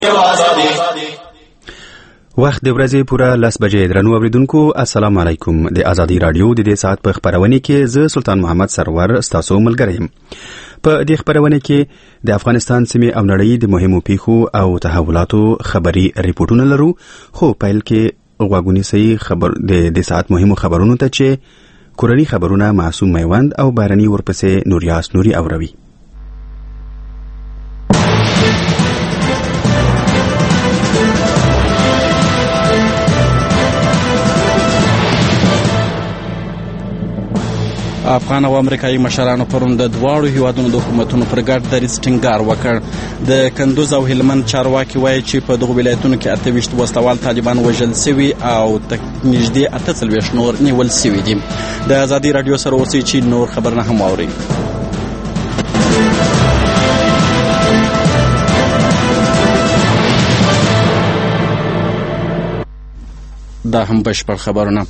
وخت د ورځې پوره 10 بجې درنو اوریدونکو السلام علیکم. د ازادي رادیو د دې ساعت په خبرونه کې زه سلطان محمد سرور ستاسو ملګری یم. په دې خبرونه کې د افغانستان سیمې او نړۍ د مهمو پیښو او تحولاتو خبري ریپورتونه لرو، خو پیل کې غواګونی صحیح خبر د ساعت مهمو خبرونو ته چې کورنی خبرونه معصوم میوند او بارني ورپسې نوریاس نوري اوروي. افغان او امریکایي مشرانو پرون د دواړو هیوادونو د حکومتونو پر ګډ دریځ ټینګار وکړ. د کندوز او هلمند چارواکي وایي چې په دغو ولایتونو کې 28 وسلوال طالبان وژل شوي او نږدې 48 نور نیول شوي دي. د ازادي رادیو سره اوسئ چې نور خبرونه هم واورئ. دا هم بشپړ خبرونه.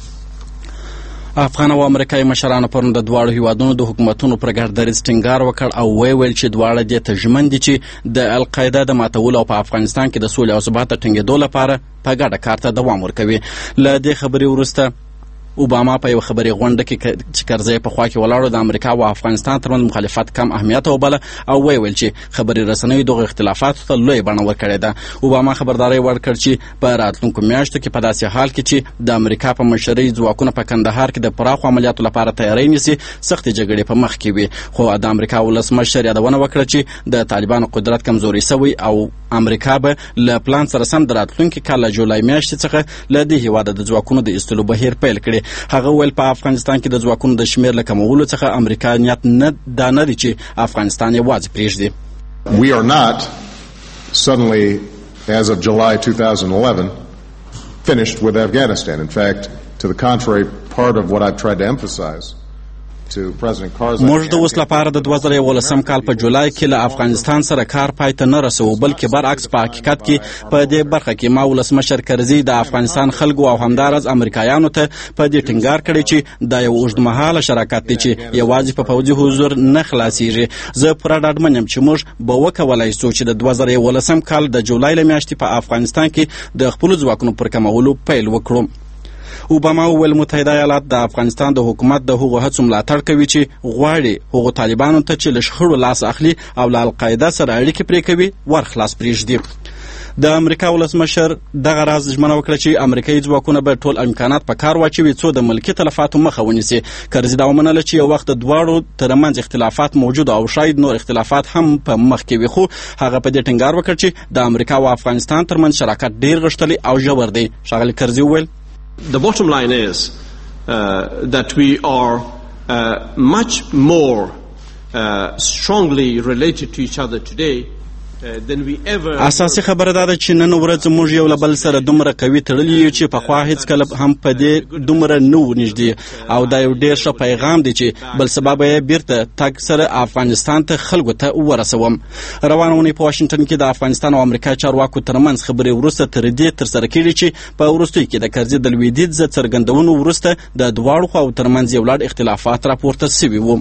افغان او امریکایي مشرانو پرون د دواړو هیوادونو د حکومتونو پر ګډ دریځ ټینګار وکړ او ویل چې دواړه دې ته ژمن دي چې د القاعده د ماتولو او په افغانستان کې د سولې او ثبات ټینګېدو لپاره په ګډه کار ته دوام ورکوي. له دې خبرې وروسته اوباما په یو خبري غونډه کې چې کرزی په خوا کې ولاړو د امریکا او افغانستان ترمنځ مخالفت کم اهمیت وبله او ویل چې خبري رسنیو دغه اختلافاتو ته لوی بڼه ورکړې ده. اوباما خبرداري ورکړ چې په راتلونکو میاشتو کې په داسې حال کې چې د امریکا په مشرۍ ځواکونه په کندهار کې د پراخو عملیاتو لپاره تیاری نیسي سختې جګړې په مخ کې وي. خو د امریکا ولسمشر یادونه وکړه چې د طالبانو قدرت کمزوري شوی او امریکا به له پلان سره سم د راتلونکي کال له جولای میاشتې څخه له دې هیواده د ځواکونو د ایستلو بهیر پیل کړي. هغه ویل په افغانستان کې د ځواکونو د شمیر له کمولو څخه امریکا نیت نه دی چې افغانستان یوازې پرېږدي. We are not suddenly, as of July 2011, finished with Afghanistan. In fact, to the contrary, part of what I've tried to emphasize موږ د اوس لپاره د 2011 کال په جولای کې له افغانستان سره کار پای ته نه رسوو، بلکې برعکس په حقیقت کې په دې برخه کې ما ولسمشر کرزي د افغانستان خلکو او همدارز امریکایانو ته په دې ټینګار کړی چې دا یو اوږدمهاله شراکت دی چې یوازې په پوځي حضور نه خلاصیږي. زه پوره ډاډمن یم چې موږ به وکولای شو چې د 2011 کال د جولای له میاشتې په افغانستان کې د خپلو ځواکونو پر کمولو پیل وکړو. اوباما وویل متحده ایالات د افغانستان د حکومت د هغو هڅو ملاتړ کوي چې غواړي هغو طالبانو ته چې له شخړو لاس اخلي او له القاعده سره اړیکې پرې کوي ورخلاص پرېږدي. د امریکا ولسمشر دغه راز ژمنه وکړه چې امریکایي ځواکونه به ټول امکانات په کار واچوي څو د ملکي تلفاتو مخه ونیسي. کرزي دا ومنله چې یو وخت د دواړو ترمنځ اختلافات موجود او شاید نور اختلافات هم په مخ کې وي، خو هغه په دې ټینګار وکړ چې د امریکا او افغانستان ترمنځ شراکت ډیر غښتلی او ژور دی. ښاغلي کرزي وویل The bottom line is that we are much more strongly related to each other today اساسي خبره دا ده چې نن ورځ موږ یو له بل سره دومره قوي تړلي یو چې پخوا هیڅکله هم په دې دومره نه و نږدې او دا یو ډېر ښه پیغام دی چې بل سبا به یې بیرته تګ سره افغانستان ته خلکو ته ورسوم. روانه اونۍ په واشنګټن کې د افغانستان او امریکا چارواکو ترمنځ خبرې وروسته تر دې ترسره کېږي چې په وروستیو کې د کرزي د لویدیځ څرګندونو وروسته د دواړو خواو ترمنځ یو لړ اختلافات راپورته شوي وو.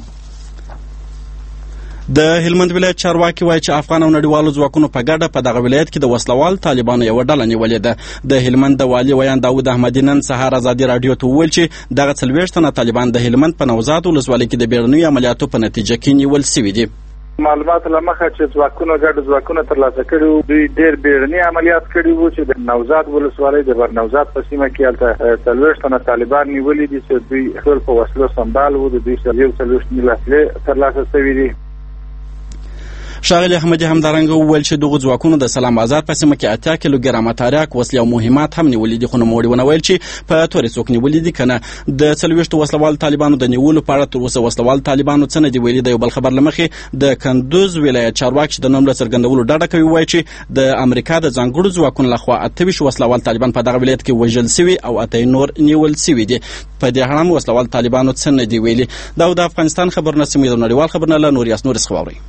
د هلمند ولایت چارواکي وایي چې افغان او نړیوالو ځواکونو په ګډه په دغه ولایت کې د وسلوال طالبانو یوه ډله نیولې ده. د هلمند د والي ویان داود احمدي نن سهار ازادي راډیو ته وویل چې دغه 40 تنه طالبان د هلمند په نوزاد ولسوالۍ کې د بیړنیو عملیاتو په نتیجه کې نیول شوي دي. معلومات له مخه چې ځواکونو ګډ ځواکونه ترلاسه کړي وو، دوی ډېر بیړني عملیات کړي وو چې د نوزاد ولسوالۍ د برنوزاد په سیمه کې هلته 40 تنه طالبان نیولي دي چې دوی ټول په وسلو سمبال وو. د دوی سره 40 وسلې ترلاسه شوي دي. ښاغلي احمدي همدارنګه وویل چې دغو ځواکونو د سلام بازار په سیمه کې 8 کیلوګرامه تاریک وسلې او مهمات هم نیولي دي، خو نوموړي ونه ویل چې په تورې څوک نیولي دي که نه. د 40 وسلوال طالبانو د نیولو په اړه تر اوسه وسلوال طالبانو څه نه دي ویلي. د یو بل خبر له مخې د کندوز ولایت چارواکي چې د نوم له څرګندولو ډډه کوي وایي چې د امریکا د ځانګړو ځواکونو لخوا 28 وسلوال طالبان په دغه ولایت کې وژل شوي او 8 نور نیول شوي دي. په دې اړه هم وسلوال طالبانو څه نه دي ویلي. دا د افغانستان خبرونه سیمې د نړیوال خبرونه له نوریاس نور څخه واورئ.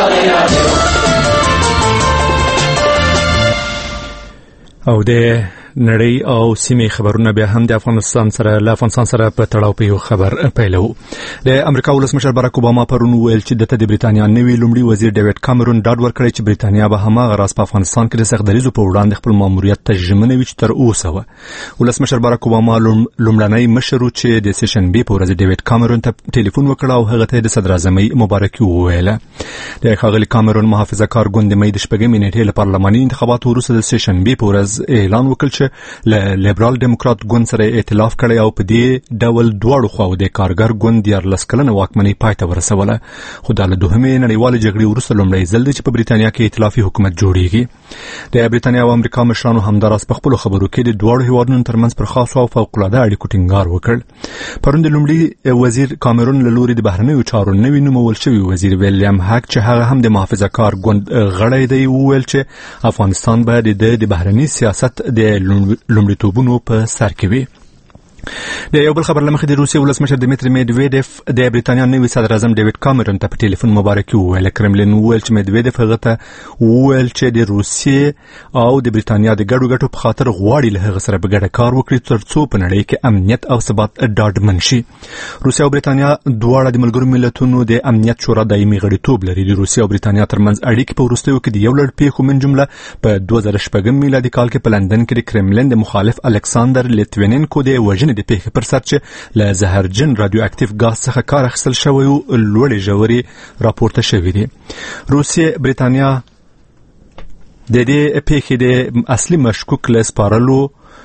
او د نړۍ او سیمې خبرونه بیا هم د افغانستان سره په تړاو په یو خبر پیلو. د امریکا ولسمشر باراک اوباما پرون ویل چې دته د بریتانیا نوی لومړي وزیر ډیوډ کامرون ډاډ ورکړی چې بریتانیا به هماغه راز په افغانستان کې د سختدریزو په وړاندې خپل ماموریت ته ژمنه وي چې تر اوسه و. ولسمشر باراک اوباما لومړنی مشر چې د سیشن بي په ورځ ډیوډ کامرون ته ټلیفون وکړ او هغه ته د صدر اعظمۍ مبارکي وویله. د ښاغلي کامرون محافظه کار ګوند د مې د شپږمې نیټې له پارلماني انتخاباتو وروسته د سیشن بي په ورځ اعلان وکړ چې له لیبرال ډیموکرات ګوند سره ائتلاف کړی او په دې ډول دواړو خواو د کارګر ګوند 14 کلنه واکمنۍ پای ته ورسوله. خو د دوهمې نړیوالې جګړې وروسته لومړی ځل دی چې په بریتانیا کې ائتلافي حکومت جوړیږي. د بریتانیا او امریکا مشرانو همداراز په خپلو خبرو کې د دواړو هیوادونو ترمنځ پر خاصو او فوق‌العاده اړیکو ټینګار وکړ. پرون د لومړي وزیر کامرون له لوري د بهرنیو چارو نوی نومول شوی وزیر ویلیام هاک چې هغه هم د محافظه کار ګوند غړی دی وویل چې افغانستان باید د بهرنی سیاست د لومړیتوبونو په سر کې وي. د یو بل خبر لمخې د روسیې ولسمشر دمیتری میدویدف د بریتانیا نوي صدر اعظم ډیوډ کامرون ته په ټلیفون مبارکي وویل. کرملین وویل چې میدویدف هغه ته وویل چې د روسیې او د بریتانیا د ګډو ګټو په خاطر غواړي له هغه سره په ګډه کار وکړي ترڅو په نړۍ کې امنیت او ثبات ډاډمن شي. روسیه او بریتانیا دواړه د ملګرو ملتونو د امنیت شورا دایمي غړیتوب لري. د روسیې او بریتانیا ترمنځ اړیکې په وروستیو کې د یو لړ پیښو من جمله په 2006 میلادي کال کې په لندن کې د کرملین د مخالف الکساندر لیتویننکو د وژنې د پیښې پر سر چې له زهرجن رادیو اکټیو غاز څخه کار اخیستل شوی او لوړې ژورې راپورته شوې دي. روسیې بریتانیا د دې پیښې د اصلي مشکوک له سپارلو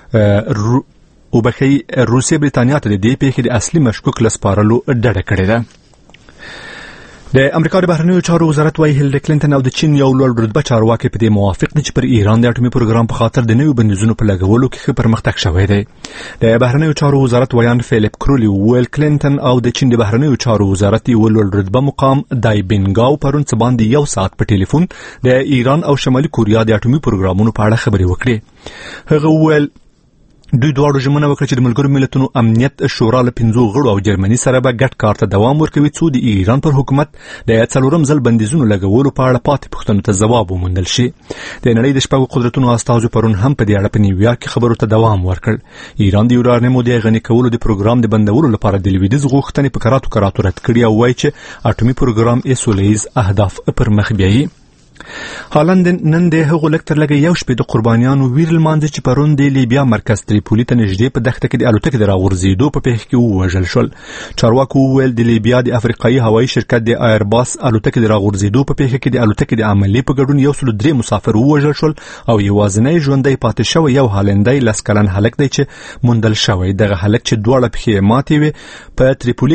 روسیې بریتانیا ته د دې پیښې د اصلي مشکوک له سپارلو ډډه کړې ده. د امریکا د بهرنیو چارو وزارت وايي هیلری کلینټن او د چین یو لوړ رتبه چارواکي په دې موافق دي چې پر ایران د اټومي پروګرام په خاطر د نویو بندیزونو په لګولو کې ښه پرمختګ شوی دی. د بهرنیو چارو وزارت ویان فیلیپ کرولی ویل کلینټن او د چین د بهرنیو چارو وزارت یو لوړ رتبه مقام دای بینګاو پرون څه باندې یو ساعت په ټلیفون د ایران او شمالي کوریا د اټومي پروګرامونو په اړه خبرې وکړې. هغه ویل دوی دواړو ژمنه وکړه چې د ملګرو ملتونو امنیت شورا له 5 غړو او جرمني سره به ګډ کار ته دوام ورکوي څو د ایران پر حکومت د 4 ځل بندیزونو لګولو په اړه پاتې پوښتنو ته ځواب وموندل شي. د نړۍ د شپږو قدرتونو استازو پرون هم په دې اړه په نیویارک کې خبرو ته دوام ورکړ. ایران د یورانیمو د غني کولو د پروګرام د بندولو لپاره د لویدیځ غوښتنې په کراتو رد کړي او وایي چې اټومي پروګرام یې سولهییز اهداف پر مخ بیایي. هالند نن د هغو لکتر لګي یو شپې د قربانیانو ویر لمانځي چې پرون د لیبیا مرکز تریپولی ته نږدې په دښته کې د الوتکې د راغورځېدو په پیښه کې ووژل شول. چارواکو وویل د لیبیا د افریقایي هوایي شرکت د ایرباس الوتکې د راغورځېدو په پیښه کې د الوتکې د عملې په ګډون 103 مسافر ووژل شول او یوازینی ژوندی پاتې شوی یو هالندی 10 کلن هلک دی چې موندل شوی. دغه هلک چې دواړه پښې ماتې وې په تریپولی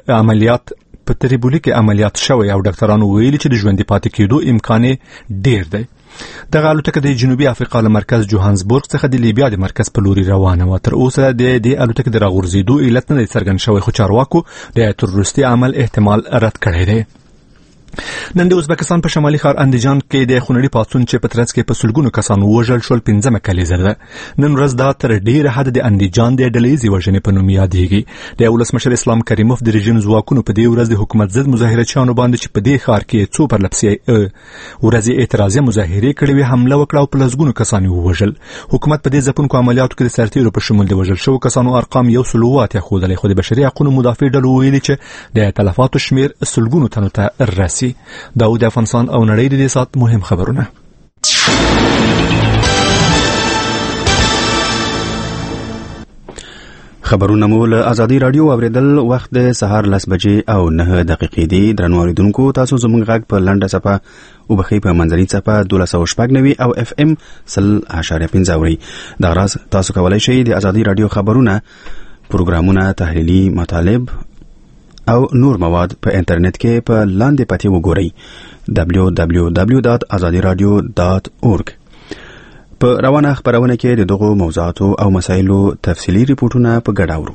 کې عملیات شوی او ډاکټرانو ویلي چې د ژوندۍ پاتې کېدو امکان ډیر دی. دغه الوتکه د جنوبي افریقا له مرکز جوهانسبورګ څخه د لیبیا د مرکز په لوري روانه و. تر اوسه د دې الوتکې د راغورځېدو علت نه دی څرګند شوی خو چارواکو د تروریستي عمل احتمال رد کړی دی. نن د ازبکستان په شمالي ښار اندیجان کې د خونړي پاڅون چې په ترڅ کې په سلګونو کسان وژل شول 15مه کلیزه ده. نن ورځ دا تر ډیره حد د اندیجان د ډلهیزې وژنې په نوم یادېږي. د ولسمشر اسلام کریموف د رژیم ځواکونو په دې ورځ د حکومت ضد مظاهرچیانو باندې چې په دې ښار کې څو پرلپسې ورځې اعتراضي مظاهرې کړې وې حمله وکړه او په لسګونو کسان ووژل. حکومت په دې ځپونکو عملیاتو کې د سرتیرو په شمول د وژل شوو کسانو ارقام 100 ښودلې خو د بشري حقوقو مدافع ډلو ویلي چې د تلفاتو شمیر سلګونو تنو ته رسي. داود افغانستان او نړۍ د دې سات مهم خبرونه. خبرونه مو له ازادي رادیو اوریدل وخت د سهار 10 بجې او 9 دقیقې دي. درنو اوریدونکو تاسو زموږ غږ په لنډه صفه او بخې په منځري صفه 1290 او اف ام 0.5 اوري. دا راز تاسو کولای شئ د ازادي رادیو خبرونه پروګرامونه تحلیلي مطالب او نور مواد په انټرنیټ کې په لاندې پته وګورئ www.azadiradio.org. په روانه خبرونه کې د دغو موضوعاتو او مسایلو تفصیلی ریپورتونه په ګډه اورو.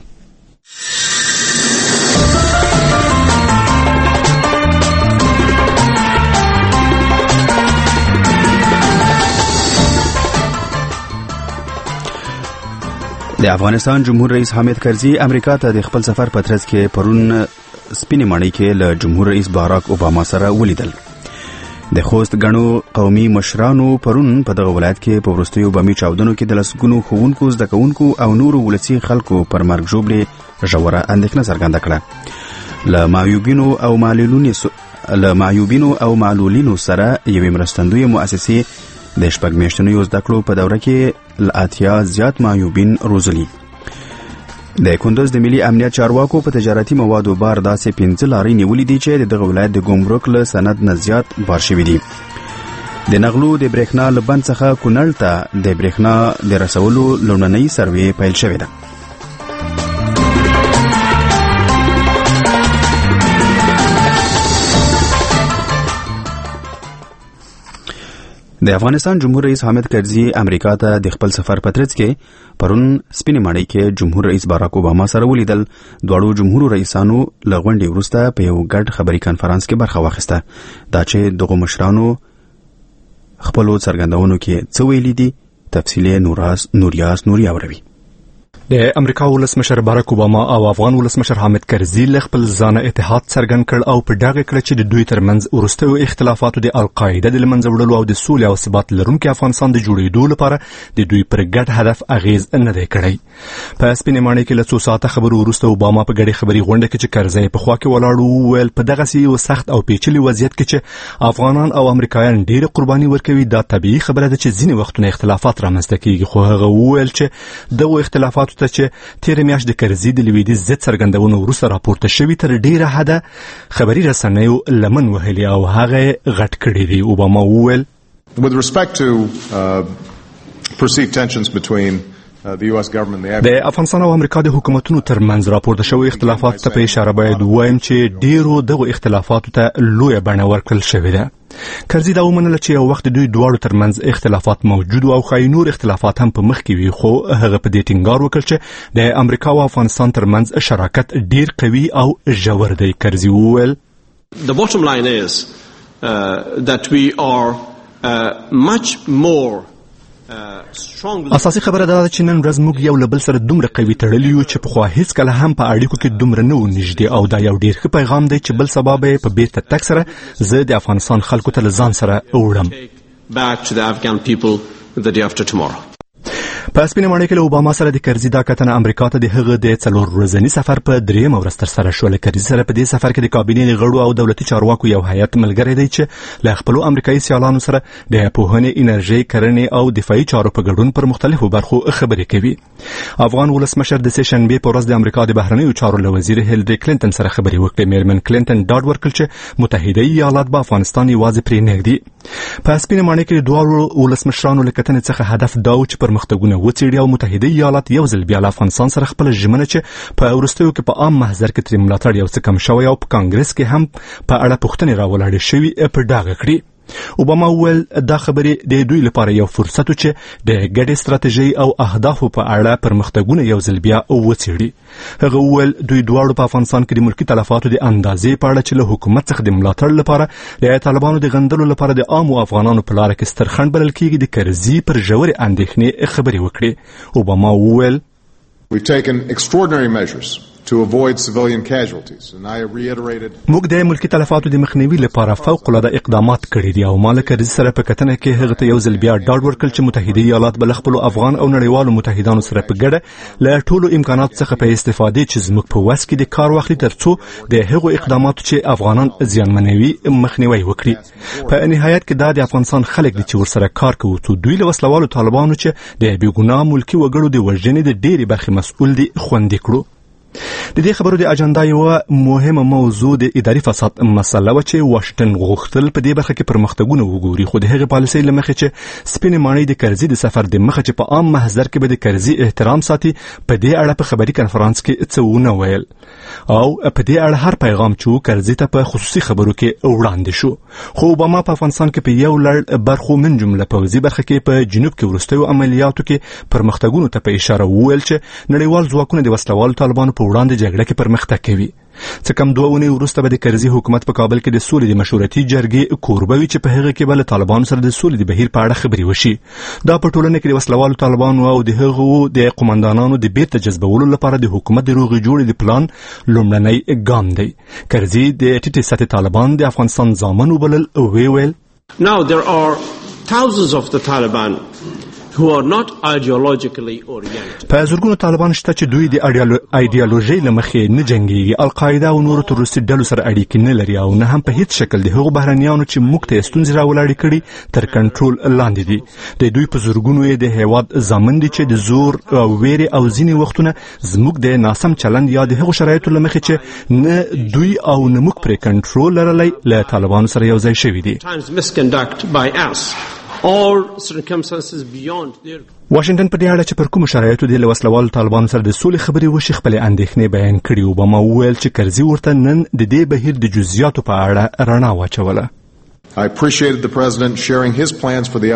د افغانستان جمهور رئیس حامد کرزي امریکا ته د خپل سفر په ترڅ کې پرون سپینې ماڼۍ کې له جمهور رئیس باراک اوباما سره ولیدل. د خوست غنو قومي مشرانو پرون په دغه ولایت کې په وروستیو بمي چاودنو کې د لسګونو ښوونکو زده کوونکو او نورو ولسي خلکو پر مرګ ژوبلې ژوره اندېښنه څرګنده کړه. له معیوبینو او معلولینو سره یوې مرستندویه مؤسسې د شپږ میاشتنیو زده کړو په دوره کې له 80 زیات معیوبین روزلي. د کندوز د ملي امنیت چارواکو په تجارتي موادو بار داسې 15 لارې نیولې دي چې دغه ولایت د ګمرک له سند نه زیات بار شوي دي. د نغلو د برېښنا له بند څخه کونړ ته د برېښنا د رسولو لومړنۍ سروې پیل شوې ده. د افغانستان جمهور رئیس حامد کرزي امریکا ته د خپل سفر په ترڅ کې پرون سپینې ماڼۍ کې جمهور رئیس باراک اوباما سره ولیدل. دواړو جمهور رئیسانو له غونډې وروسته په یو ګډ خبري کانفرنس کې برخه واخیسته. دا چې دغه مشرانو خپلو څرګندونو کې څه ویلي دي تفصیلي نوریاس نوري اوروي. د امریکا ولسمشر باراک اوباما او افغان ولسمشر حامد کرزي له خپل ځانه اتحاد څرګند کړ او په ډاګه کړ چې د دوی ترمنځ وروستیو اختلافاتو د القاعده د منځه وړلو او د سولې او ثبات لرونکي افغانستان د جوړېدو لپاره د دوی پر ګډ هدف اغیز نه دی کړی. په سپینې ماڼۍ کې له څو ساعته خبرو وروسته اوباما په ګډې خبري غونډه کې چې کرزي په خوا کې ولاړ وویل په دغه یو سخت او پیچلي وضعیت کې چې افغانان او امریکایان ډېر قرباني ورکوي دا طبيعي خبره ده چې ځینې وختونه اختلافات رامنځته کیږي. خو هغه وویل چې دغه اختلافاتو ته چې تیر میاشت د کرزي د لویدیځ ضد څرګندونو وروسته راپورته شوي تر ډیره حده خبري رسنیو لمن وهلي او هغه غټ کړی دی. اوباما وویل With respect to perceived tensions between the US government and د افغانستان او امریکا د حکومتونو ترمنځ راپورته شوی اختلافات ته په اشاره باید وایم چې ډیرو دغه اختلافاتو ته لویه بڼه ورکړل شوې ده. کرزي دا ومنله چې یو وخت دوی دواړو ترمنځ اختلافات موجود او خای نور اختلافات هم په مخ کې وي. خو هغه په دې ټینګار وکړ چې د امریکا او افغانستان ترمنځ شراکت ډیر قوي او ژور دی. کرزي وویل The bottom line is that we are much more اساسي خبره دا چې نن ورځ موږ یو له بل سره دومره قوي تړلي یو چې پخوا هیڅ کله هم په اړیکو کې دومره نه و نږدې او دا یو ډیر ښه پیغام دی چې بل سبا به په بیرته تک سره زه د افغانستان خلکو ته له ځان سره وړم. په سپینې ماڼۍ کې له اوباما سره د کرزي دا کتنه امریکا ته د هغه د 4 ورځني سفر په 3 ورځ ترسره شو. کرزي سره په دې سفر کې د کابینې د غړو او دولتي چارواکو یو هیئت ملګری دی چې له خپل امریکایي سیالانو سره د پوهنې، انرژي، کرنې او دفاعي چارو په ګډون پر مختلفو برخو خبرې کوي. افغان ولسمشر د سشنبه په ورځ د امریکا د بهرنیو چارو له وزیر هیلری کلینټن سره خبرې وکړې. میرمن کلینټن ډاډ ورکړ چې متحده ایالات به افغانستان یوازې پرې نه ږدي. په سپینې ماڼۍ کې د دوه ولسمشرانو له کتنې څخه هدف دا و چې پرمختګونه وڅېړي او متحده ایالات یو ځل بیا له افغانستان سره خپل ژمنه چې په وروستیو کې په عام محضر کې ترې ملاتړ یو څه کم شوی او په کانګرس کې هم په اړه پوښتنې راولاړې شوي په ډاګه کړي. اوباما وویل دا خبرې د دوی لپاره یو فرصت و چې د ګډې ستراتیژۍ او اهدافو په اړه پرمختګونه یو ځل بیا وڅېړي. هغه وویل دوی دواړو په افغانستان کې د ملکي تلفاتو د اندازې په اړه چې له حکومت څخه د ملاتړ لپاره د طالبانو د غندلو لپاره د عامو افغانانو په لاره کې ستر خنډ بلل کېږي د کرزي پر ژورې اندېښنې خبرې وکړې. اوباما وویل We've taken extraordinary measures to avoid civilian casualties and I reiterated موږ د ملکي تلفاتو د مخنیوي لپاره فوق العاده اقدامات کړي دي او مالک کرزي سره په کتنه کې هغه ته یو ځل بیا ډاډ ورکړ چې متحده ایالات بل خپل افغان او نړیوالو متحدانو سره په ګډه له ټولو امکاناتو څخه په استفادې چې زموږ په وس کې د کار واخلي ترڅو د هغو اقداماتو چې افغانان زیانمنوي مخنیوي وکړي. په نهایت کې دا د افغانستان خلک دي چې ورسره کار کوي چې دوی له وسلوالو طالبانو چې د بیګناه ملکي وګړو د وژنې د ډېری برخې مسؤل دي خوندي کړو. د دې خبرو د اجنډا یو مهمه موضوع د اداري فساد مسله و چې واشنگټن غوښتل په دې برخه کې پرمختګونه وګوري. خو د هغې پالیسۍ له مخې چې سپینې ماڼۍ د کرزي د سفر د مخه چې په عام محضر کې به د کرزي احترام ساتي په دې اړه په خبري کنفرانس کې څه ونه ویل او په دې اړه هر پیغام چې کرزي ته په خصوصي خبرو کې وړاندې شو. خو اوباما په افغانستان کې په یو لړ برخو من جمله پوځي برخه کې په جنوب کې وروستیو عملیاتو کې پرمختګونو ته په اشاره وویل چې نړیوال ځواکونه د وسلوالو طالبانو په وړاندې جګړه کې پرمختګ کوي. څه کم 2 اونۍ وروسته به د کرزي حکومت په کابل کې د سولې د مشورتي جرګې کوربه وي چې په هغه کې به له طالبانو سره د سولې د بهیر په اړه خبرې وشي. دا په ټولنه کې د وسلوالو طالبانو او د هغو د قومندانانو د بیرته جذبولو لپاره د حکومت د روغې جوړې د پلان لومړنی ګام دی. کرزي د ټیټې سطحې طالبان د افغانستان ضامن وبلل او ویل Now there are thousands of the Taliban who are not ideologically oriented. په زورګونو طالبان شته چې دوی د ایډیالوژي له مخې نه جنګيږي، القاعده او نورو تروریستي ډلو سره اړیکې نه لري او نه هم په هیڅ شکل د هغو بهرنیانو چې موږ ته ستونزې راولاړې کړي تر کنټرول لاندې دي. د دوی په زورګونو یې د هیواد ضامن دي چې د زور او ویرې او ځینې وختونه زموږ د ناسم چلند یا د هغو شرایطو له مخې چې نه دوی او نه موږ پرې کنټرول لرلی له طالبانو سره یو ځای شوي دي. واشنگټن په دې اړه چې پر کوم شرایطو د وسلوالو طالبانو سره د سولې خبرې وشي خپل اندېښنې بیان کړي. اوباما وویل چې کرزي ورته نن د دې بهیر د جزئیاتو په اړه رڼا واچوله. I appreciated the president sharing his plans for the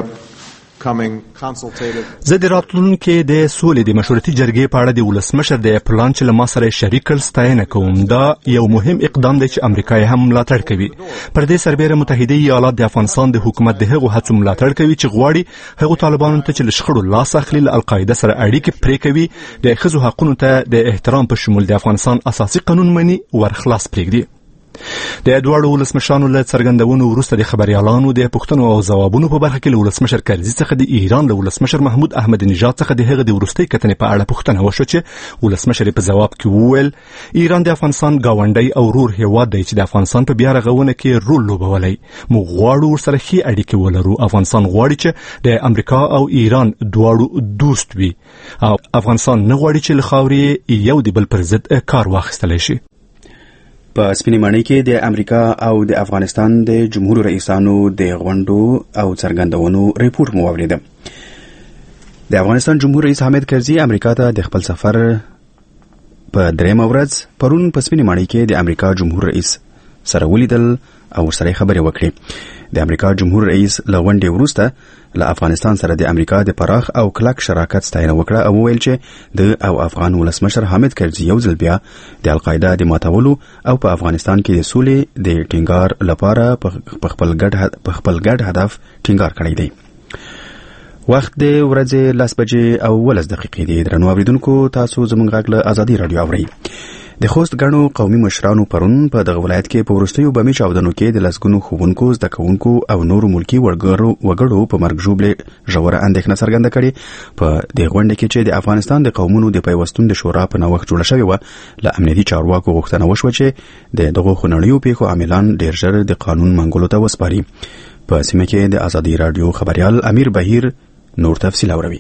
زه د راتلونکي د سولې د مشورتي جرګې په اړه د ولسمشر د پلان چې له ما سره شریک کړ ستاینه کوم. دا یو مهم اقدام دی چې امریکا هم ملاتړ کوي. پر دې سربېره متحده ایالات د افغانستان د حکومت د هغو هڅو ملاتړ کوي چې غواړي هغو طالبانو ته چې له شخړو لاس اخلي له القاعده سره اړیکې پرې کوي، د ښځو حقونو ته د احترام په شمول د افغانستان اساسي قانون مني ورخلاص پرېږدي. د دوړو ولسمشرانو له څرګندونو وروسته د خبريالانو د پوښتنو او ځوابونو په برخه کې له ولسمشر کرزي څخه د ایران له ولسمشر محمود احمد نژاد څخه د هغه د وروستۍ کتنې په اړه پوښتنه وشوه چې ولسمشر په جواب کې وویل ایران د افغانستان گاونډي او ورور هیواد دی چې د افغانستان په بیا رغونه کې رول لوبولی. موږ غواړو ورسره ښې اړیکې ولرو. افغانستان غواړي چې د امریکا او ایران دواړو دوست وي او افغانستان نه غواړي چې له خاورې یو د بل پر ضد کار واخیستلی شي. په سپینې ماڼۍ کې د امریکا او د افغانستان د جمهور رئیسانو د غونډو او څرګندونو ریپورت مو واوریده. د افغانستان جمهور رئیس حامد کرزي امریکا ته د خپل سفر په درېمه ورځ پرون په سپینې ماڼۍ کې د امریکا جمهور رئیس سره ولیدل او سره خبرې وکړې. د امریکا جمهور رئیس له غونډې وروسته له افغانستان سره د امریکا د پراخ او کلک شراکت ستاینه وکړه او وویل چې د او افغان ولسمشر حامد کرزي یو ځل بیا د القاعده د ماتولو او په افغانستان کې د سولې د ټینګار لپاره په خپل ګډ هدف ټینګار کړی دی. وخت د ورځې 10 بجې او 10 دقیقې دی. درنو اوریدونکو تاسو زموږ غږ له ازادي رادیو اورئ. د خوست غنو قومي مشرانو پرون په دغه ولایت کې په وروستیو بمي چاودنو کې د لسګونو خوبونکو زده کوونکو او نورو ملکی وګړو په مرګ ژوبله ژوره اندېښنه څرګنده کړې. په دې غونډه کې چې د افغانستان د قومونو د پیوستون د شورا په نوښت جوړه شوې وه له امنیتي چارواکو غوښتنه وشوه چې د دغو خونړیو پیښو عاملان ډېر ژر د قانون منګولو ته وسپاري. په سیمه کې د ازادي رادیو خبريال امیر بهیر نور تفصیل اوري.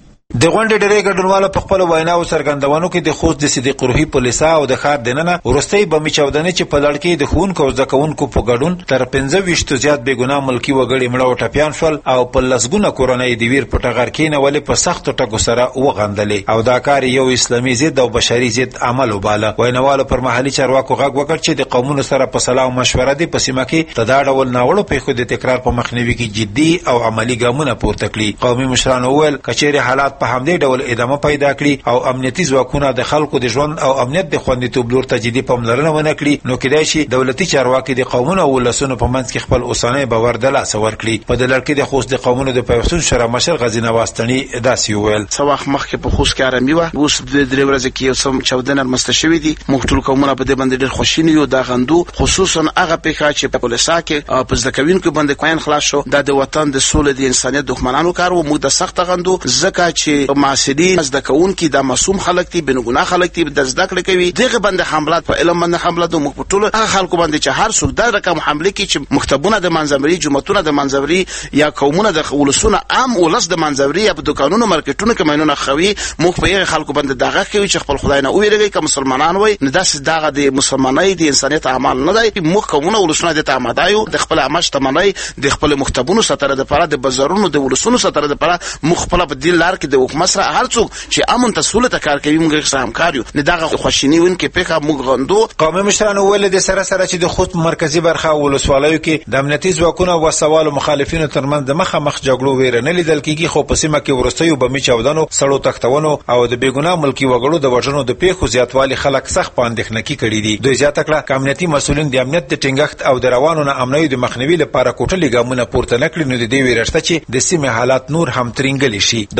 د غونډې ډېری ګډونوالو په خپل ویناو څرګندونو کې د خوست د صدیق روحي پولیسا او د ښار دننه وروستۍ بمي چاودنې چې په لړ کې د ښوونکو او زده کوونکو په ګډون تر 15 زیات بېګناه ملکي وګړي مړه او ټپیان شول او په لسګونه کورنۍ د ویر په ټغر کېنولې په سختو ټکو سره وغندلې او دا کار یو اسلامي ضد او بشري ضد عمل وباله. ویناوالو پر محلي چارواکو غږ وکړ چې د قومونو سره په صلاح او مشوره دي په سیمه کې د دا ډول ناوړو پیښو د تکرار په مخنیوي کې جدي او عملي ګامونه پورته کړي. قومي مشرانو وویل کچېرې حالات په همدې ډول ادامه پیدا کړي او امنیتي ځواکونه د خلکو د ژوند او امنیت د خوندیتوب لور ته جدي پاملرنه ونه کړي نو کېدای شي دولتي چارواکي د قومونو او ولسونو په منځ کې خپل اوسنی باور د لاسه ورکړي. په دې لړ کې د خوست د قومونو د پیوستون شورا مشر غازي نواز تڼي داسې وویل څه وخت مخکې په خوست کې آرامي وه، اوس د درې ورځې کې یو څه چاودنې رامنځته شوي دي. موږ ټول قومونه په دې باندې ډېر خوشحالي یو. دا غندو خصوصا هغه پیښه چې په پولیسا کې په زده کوونکو باندې کوین خلاص شو دا د وطن د سولې د انسانیت دښمنانو کار و. موږ د سخت غندو ځکه چې معاصرین زده کوونکي دا معصوم خلک دي، بنګناه خلک دي، د زده کړې کوي. دغه باندې حملات په علم باندې حملات موږ په ټول هغه خلکو باندې چې هر څوک دا رقم حمله کوي چې مکتبونه د منځوري، جمعتونه د منځوري یا قومونه د ولسونه عام ولس د منځوري یا په دکانونو مارکیټونو کې مینونه خوي. موږ په هغه خلکو باندې دغه کوي چې خپل خدای نه ویریږي که مسلمانان وي نه داسې دغه د مسلمانۍ د انسانیت اعمال نه دی. موږ قومونه ولسونه د تعامدایو د خپل عمش تمنای د خپل مکتبونو ستاره د پاره د بازارونو د ولسونو ستاره د پاره موږ خپل په دې لار کې د حکومت سره هر څوک چې امن تسهیل ته کار کوي موږ سره همکار یو. نه دغه خوشینی ونکې پیښه موږ غندو. قومي مشرانو ویل د سره سره چې د خوست مرکزی برخه ولسوالیو کې د امنیتي ځواکونو او سوال مخالفینو ترمنځ د مخامخ جګړو ویره نه لیدل کیږي، خو په سیمه کې ورستیو بمي چاودنو، سړو تختونو او د بیګناه ملکی وګړو د وژنو د پیښو زیاتوالی خلک سخت پاندښنه کې کړي دي. دوی زیاته کړه چې امنیتي مسولین د امنیت د ټینګښت او د روانو نه امنیت د مخنیوي لپاره کوټلي ګامونه پورته نکړي نو د دې ویرشته چې د سیمه حالات نور هم ترنګلی شي. د خوست په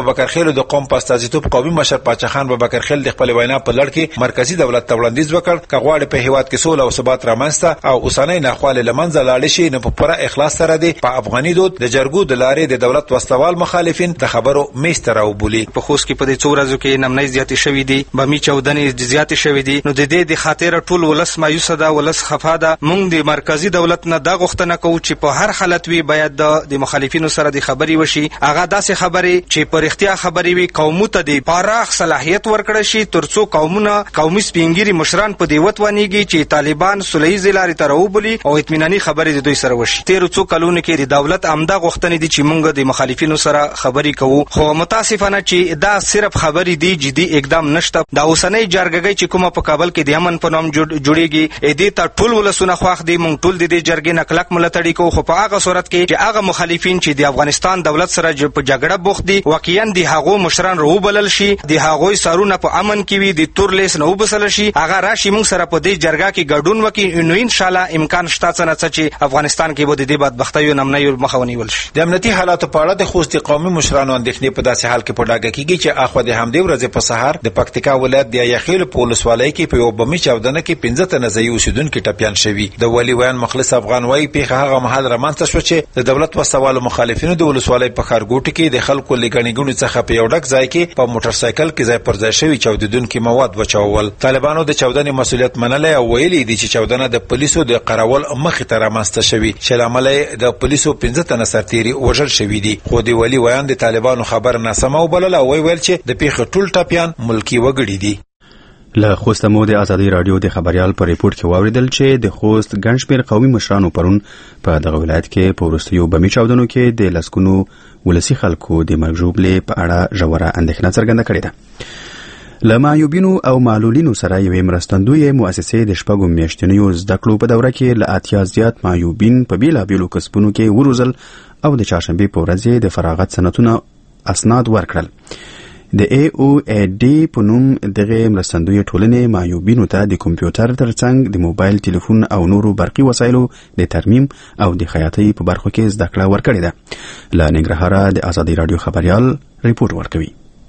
بکرخیل د قوم په استازیتوب قومي مشر پاچا خان بکرخیل د خپل وینا په لړ کې مرکزی دولت ته وړاندیز وکړ کغواړي په هیواد کې سوله او ثبات رامنځته او اوسنۍ ناخواله لمنځه لاړ شي نه په پوره اخلاص سره دی په افغاني دود د جرګو د لارې د دولت وسوال مخالفین د خبرو میستر او بولی په خوست کې په دې څو ورځو کې نمنې زیاتې شوې دي بمی چودنې زیاتې شوې دي نو د دې د خاطر ټول ولس مایوس ده ولس خفا ده مونږ د مرکزی دولت نه د غوښتنه کوو چې په هر حالت وی باید د مخالفینو سره د خبري وشي هغه داسې خبري چې په اختیار خبري وي قومو ته د پاراخ صلاحیت ورکړي شي ترڅو قومونه قومي سپینګيري مشران په دی وتوانيږي چې طالبان صلحي لارې ته راوبلي او اطمیناني خبري د دوی سره وشي تیر څو کلونو کې د دولت عمده غوښتنې دي چې مونږ د مخالفینو سره خبري کوو خو متاسفانه چې دا صرف خبري دي جدي اقدام نشته دا اوسنۍ جرګګۍ چې کومه په کابل کې د امن په نوم جوړیږي دې ته ټول ولسونه خواخ دي مونږ ټول د دې جرګې نکلک ملاتړ کوو خو په هغه صورت کې چې هغه مخالفین چې د افغانستان دولت سره په جګړه بوخت دي واقعا د هغو مشران روبلل شي د هغوی سرونه په امن کې وي د تور لیس نه وبسل شي هغه راشي مونږ سره په دې جرګه کې ګډون وکړي نو ان شاء الله امکان شته چې افغانستان کې به د دې بدبختیو نمنې مخه ونیول شي د امنیتي حالاتو په اړه د خوست قومي مشرانو اندېښنې په داسې حال کې په ډاګه کېږي چې اخو د همدې ورځې په سهار د پکتیکا ولایت د یخیل په ولسوالۍ کې په یو بمي چاودنه کې 15 تنه ځای اوسیدونکو ټپيان شوي د ولی ویان مخلص افغان وایي په هغه محل رامنځته شو چې د دولت وسوال مخالفینو د ولسوالۍ په خارګوټ کې د خلکو لګنیګونو څخه په یو ډک ځای کې په موټر سایکل کې ځای پر ځای شوی چاودیدونکو مواد وچاول طالبانو د چاودنې مسؤلیت منلې او ویلي دي چې چاودنه د پولیسو د قراول مخ ته رامنځته شوی چې لامل د پولیسو 15 تنه سرتيري وژل شوی دي خو د ولی ویان د طالبانو خبر ناسمه وبلل او ویل چې د پیښې ټول ټاپیان ملکی وګړي دي له خوست مو د ازادي رادیو د خبريال پر ریپورت کې واوریدل چې د خوست ګنشمیر قومي مشرانو پرون په دغه ولایت کې په ورستیو بمی چاودنو کې د لسګونو ولسی خلکو د مرګ ژوبلې په اړه ژوره اندېښنه څرګنده کړې ده له معیوبینو او معلولینو سره یوې مرستندوی مؤسسې د شپږو میاشتنیو زده کړو په دوره کې له 80 زیات معیوبین په بیلابیلو کسبونو کې وروزل او د چهارشنبه په ورځ د فراغت سنتونه اسناد ورکړل د AOAD په نوم دغه مرستندوی ټولنې معیوبینو ته د کمپیوټر ترڅنګ د موبایل ټلیفون او نورو برقي وسایلو د ترمیم او د خیاطۍ په برخو کې زده کړه ورکړې ده له ننګرهار د ازادي رادیو خبريال ریپورت ورکوي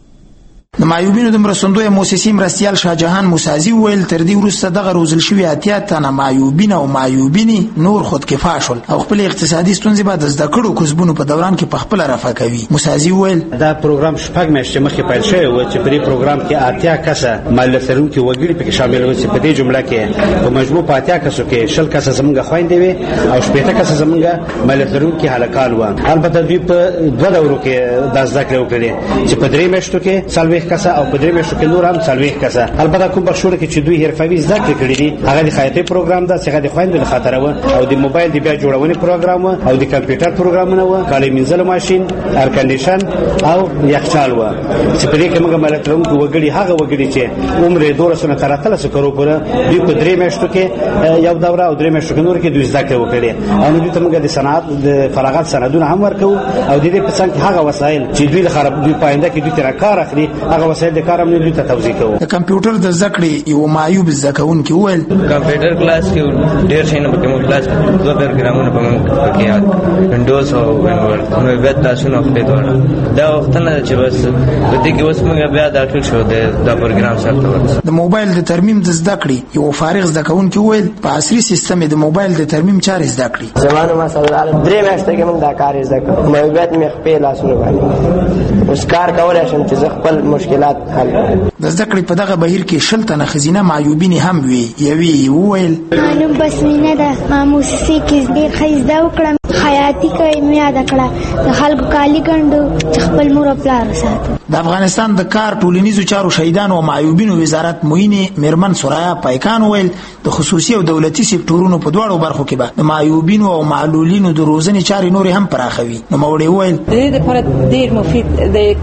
د معیوبینو د مرستندوی مؤسسې مرستیال شاهجهان موسازی ویل تر دې وروسته دغه روزل شوی اتیا تنه معیوبین او معیوبینې نور خودکفا شول او خپل اقتصادي ستونزې بعد زده کړو کسبونو په دوران کې په خپل رفع کوي موسازی ویل دا پروګرام شپږ میاشتې مخکې پیل شوی و چې په دې پروګرام کې اتیا کسه مالیه لرونکي وګړي پکې شامل و چې په دې جمله کې په مجموع په اتیا کسو کې 10 کسه زمونږ خويندې وي او 15 کسه زمونږ مالیه لرونکي هلکان و البته دوی په دوه دورو کې د زده کړې وکړي چې په درې میاشتو کې سلوي کسه او په درې میاشتو کې نور هم سلوي کسه البته کوم بخښونه کې چې دوی حرفوي زده کړې کړې دي هغه د خیاطۍ پروګرام ده چې د خويندو لخوا و او د موبایل د بیا جوړونې پروګرام او د کمپیوټر پروګرامونه و کالي منځلو ماشين ایر کنډیشن او یخچال و چې په دې کې موږ ملاتړو وګړي هغه وګړي چې عمر 200 تر 300 کورو پورې دوی په درې میاشتو کې یو دوره او درې میاشتو کې نور کې دوی زده کړې وکړي او دوی ته موږ د صنعت د فراغت سندونه هم ورکو او د دې په څنګه هغه وسایل چې دوی لخوا دوی پاینده کې دوی تر کار اخلي هغه وسایل د کار هم دوی ته توزیع کوو د کمپیوټر د زده کړې یو معیوب زده کوونکی ویل کمپیوټر کلاس کې ډېر شي نه په کوم کلاس کې دوه پروګرامونه په موږ کې یاد وینډوز او وینورد نو بیا تاسو نو خپل دا وخت نه چې بس په دې کې اوس موږ بیا دا ټول شو د پروګرام سره ورته د موبایل د ترمیم د زده کړې یو فارغ زده کوونکی ویل په عصري سیستم د موبایل د ترمیم چارې زده کړې زمانه مثلا درې میاشتې کې موږ دا کار زده کړو مې بیا مې خپل لاسونه باندې اوس کار کولای شم چې خپل مشکلات حل د زده کړې په دغه بهیر کې شل تنه خزینه معیوبین هم وی یوي ویل نو بس مینه ده موسسې کې ډېر خیزده وکړم حیاتي کې مې یاد کړه د خلکو کالی ګندو چې خپل مور او پلار ساتي د افغانستان د کار ټولنیزو چارو شهیدانو او معیوبینو وزارت موینه میرمن سرایا پایکان ویل د خصوصي او دولتي سکتورونو په دواړو برخو کې به د معیوبینو او معلولینو د روزنې چارې نور هم پراخوي نو موړي ویل د دې لپاره ډېر مفید دی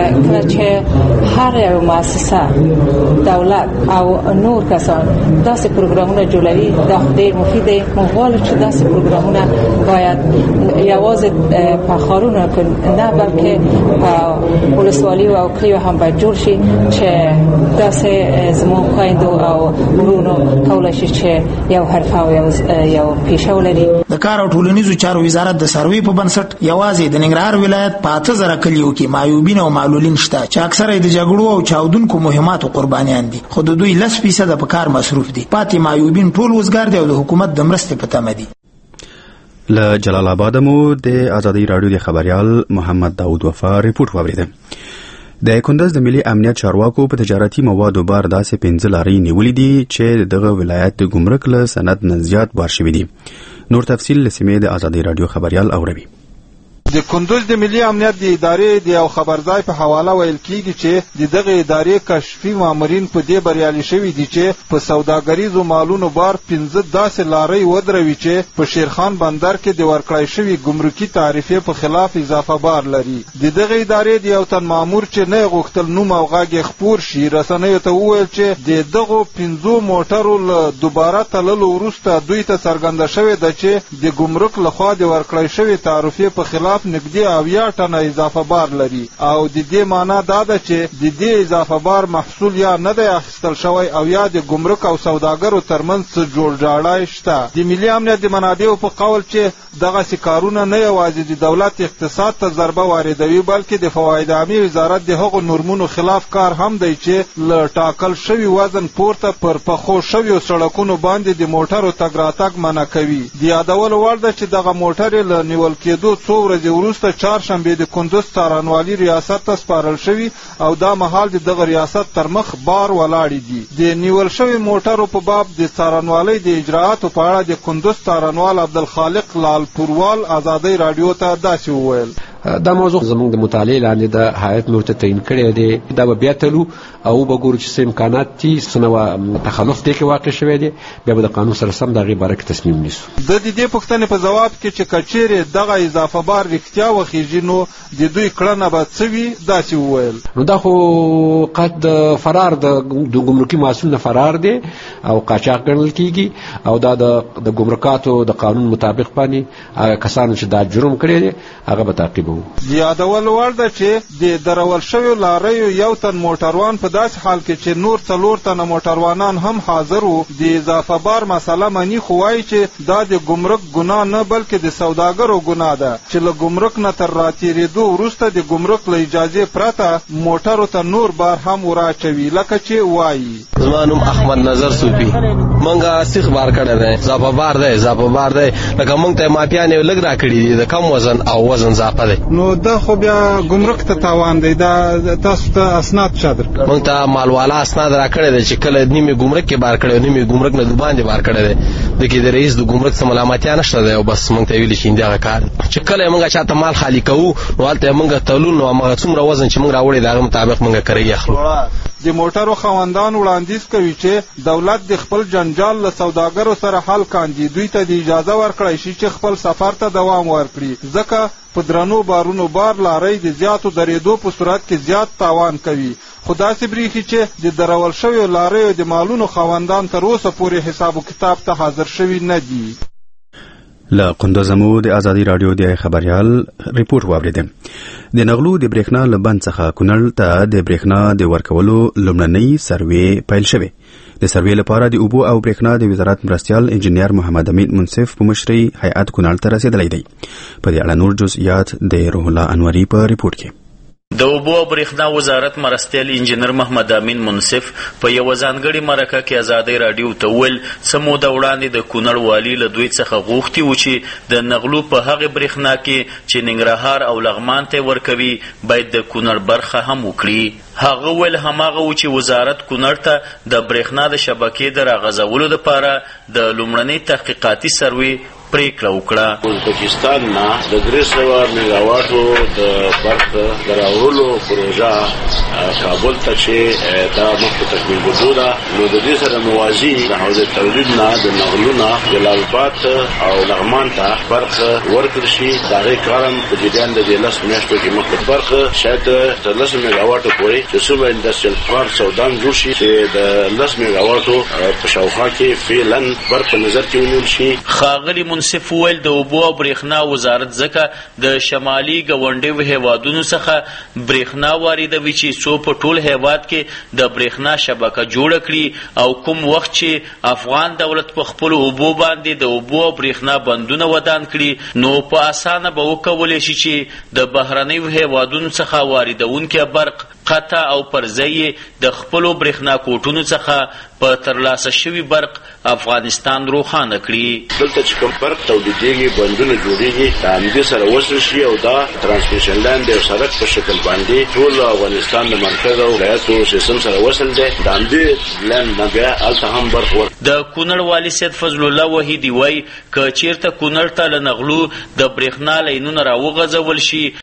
چې هر یو مؤسسه دولت او نور کسان داسې پروګرامونه جوړوي دا ډېر مفید دی موږ غواړو چې داسې پروګرامونه باید یوازې په ښارونو کې نه بلکې په ولسوالۍ ولسوالي او کلیو هم باید جوړ شي چې داسې زموږ خویندو او ورونو کولای شي چې یو حرفه او یو پیشه ولري. د کار او ټولنیزو چارو وزارت د سروې په بنسټ یوازې د ننګرهار ولایت په 8000 کلیو کې معیوبین او معلولین شته چې اکثره د جګړو او چاودونکو مهماتو قربانیان دي، خو د دوی 10% په کار مصروف دي. پاتې معیوبین ټول وزګار دي او د حکومت د مرستې په تمه دي. له جلال آباد مو د آزادۍ رادیو د خبريال محمد داود وفا ریپورت واوریده. د کندز د ملي امنیت چارواکو په تجارتي موادو بار داسې 15 لارې نیولې دي چې دغه ولایت د ګمرک له سند نه زیات بار شوي دي. نور تفصیل له سیمې د آزادۍ رادیو خبريال اوروي. د کندوز د ملي امنیت د ادارې د یو خبرځای په حواله ویل کیږي چې د دغه ادارې کشفي مامورین په دې بریالي شوي دي چې په سوداګریزو مالونو بار 15 داسې لارۍ ودروي چې په شیرخان بندر کې د ورکړای شوي ګمرکي تعرفې په خلاف اضافه بار لري. د دغه ادارې د یو تن مامور چې نه غوښتل نوم او غږ خپور شي رسنیو ته وویل چې د دغه 15 موټرو له دوباره تللو وروسته دوی ته څرګنده شوې ده چې د ګمرک لخوا د ورکړای شوي تعرفې په خلاف نږدې 80 ټنه اضافه بار لري او د دې معنا دا ده چې د دې اضافه بار محصول یا نه دی اخیستل شوی او یا د ګمرک او سوداګرو ترمنځ څه جوړجاړی شته. د ملي امنیت د منابعو په قول چې دغسې کارونه نه یوازې د دولت اقتصاد ته ضربه واردوي بلکې د فواید عامې وزارت د هغو نورمونو خلاف کار هم دی چې له ټاکل شوي وزن پورته پر پخو شویو سړکونو باندې د موټرو تګ راتګ منع کوي. د یادولو وړ ده چې دغه موټرې له نیول کېدو څو ورځې وروسته چهارشنبې د کندوز څارنوالي ریاست ته سپارل شوي او دا مهال د دغه ریاست تر مخ بار ولاړې دي. د نیول شوي موټرو په باب د څارنوالۍ د اجراعاتو په اړه د کندوز څارنوال عبدالخالق لال پوروال آزادۍ راډیو ته داسې وویل. دا موضوع زموږ د مطالعې لاندې د هیئت نور ته تعین کړی دی. دا به بیا تلو او وګورو چې څه امکانات دي، څه نوع تخلف دې کې واقع شوی دی، بیا به د قانون سره سم د هغې باره کې تصمیم نیسو. د دې پوښتنې په ځواب کې چې که چیرې دغه اضافه بار رښتیا وخیږي نو د دوی کړنه به څه وي داسې وویل. نو دا خو قد فرار د ګمرکي محصول نه فرار دی او قاچاق ګڼل کیږي او دا د ګمرکاتو د قانون مطابق باندې هغه کسانو چې دا جرم کړی دی هغه به تعقیب. یادول وړ ده چې د درول شویو لاریو یو تن موټروان په داسې حال کې چې نور 4 تنه موټروانان هم حاضر وو د اضافه بار مسله مني، خو وایي چې دا د ګمرک ګناه نه بلکې د سوداګرو ګناه ده چې له ګمرک نه تر راتېرېدو وروسته د ګمرک له اجازې پرته موټرو ته نور بار هم وراچوي. لکه چې وایي زما نوم احمد نظر صوفي، منګه سیخ بار کړی دی، اضافه بار دی لکه موږ ته مافیانې لږ راکړي دي د کم وزن او وزن اضافه دی. نو دا خو بیا ګمرک ته تاوان دی. دا تاسو ته اسناد چا درکړل؟ موږ ته مالوالا اسناد راکړی دی چې کله نیمې ګمرک کې بار کړی نیمې ګمرک نه باندې بار کړی دی. دغه د رئیس د ګمرک څخه ملامتیا نشته دی او بس موږ ته ویل شي دا کار چې کله موږ چاته مال خالی کوو نو هلته موږ تلون نو موږ څومره وزن چې موږ راوړی دغه مطابق موږ کوي اخلو. د موټرو خواندان وړاندیز کوي چې دولت د خپل جنجال له سوداګرو سره حل کاندي، دوی ته د اجازه ورکړی شي چې خپل سفر ته دوام ورکړي، ځکه په درنو بارونو بار لارۍ د زیاتو درېدو په صورت کې زیات تاوان کوي. خو داسې بریښي چې د درول شویو لاریو د مالونو خواندان تر اوسه پورې حساب و کتاب ته حاضر شوي نه دي. له قندوز مو د آزادۍ راډیو د خبريال ریپورت واوریده. د نغلو د برېښنا له بند څخه کونړ ته د برېښنا د ورکولو لومړنۍ سروې پیل شوې. د سروې لپاره د اوبو او برېښنا د وزارت مرستیال انجینیر محمد امین منصف په مشرۍ هیئت کونړ ته رسیدلی دی. په دې اړه نور جزئیات د روح الله انوري په ریپورت کې. د اوبو او برېښنا وزارت مرستیال انجینر محمد امین منصف په یو ځانګړي مرکه کې آزادۍ راډیو ته وویل څه موده وړاندې د کونړ والي له دوی څخه غوښتي وو چې د نغلو په هغې برېښنا کې چې ننګرهار او لغمان ته ورکوي باید د کونړ برخه هم وکړي. هغه ویل هماغه و چې وزارت کونړ ته د برېښنا د شبکې د راغځولو دپاره د لومړنۍ تحقیقاتي سروې پریکړه وکړه. ازبکستان نه د 300 میگاواټو د برق د راوړلو پروژه کابل ته چې دا مخکې تکمیل بدو ده، نو د دې سره موازی د حوزه تولید نه د نغلونه جلال آباد او لغمان ته برق ورکړل شي. دا غي کارم په جریان د 10 میاشتو کې مخکې برق شاید د 10 میگاواټو پورې چې څومره انډستریال پارک سودان جوړ شي چې د 10 میگاواټو په شاوخوا کې فعلا برق په نظر کې ونیول شي. ښاغلي منصف وویل د اوبو او برېښنا وزارت ځکه د شمالي ګاونډیو هیوادونو څخه برېښنا واردوي چې څو په ټول هیواد کې د برېښنا شبکه جوړه کړي او کوم وخت چې افغان دولت په خپل اوبو باندې د اوبو او برېښنا بندونه ودان کړي نو په اسانه به وکولی شي چې د بهرنیو هیوادونو څخه واردونکي برق قطع او پرځای د خپلو برېښنا کوټونو څخه په ترلاسه شوي برق افغانستان روښانه کړي. دلته چې کوم برق تولیدېږي بندونه جوړېږي د همدې سره وصل شي او دا ترانسمیشن لاین د یو سړک په شکل باندې ټول افغانستان د مرکز او ولایتو سیستم سره وصل دی. د همدې لاین نه بیا هلته هم برق ورکړي. د کونړ والي سید فضل الله وحیدي وایي که چیرته کونړ ته له نغلو د برېښنا لاینونه راوغځول شي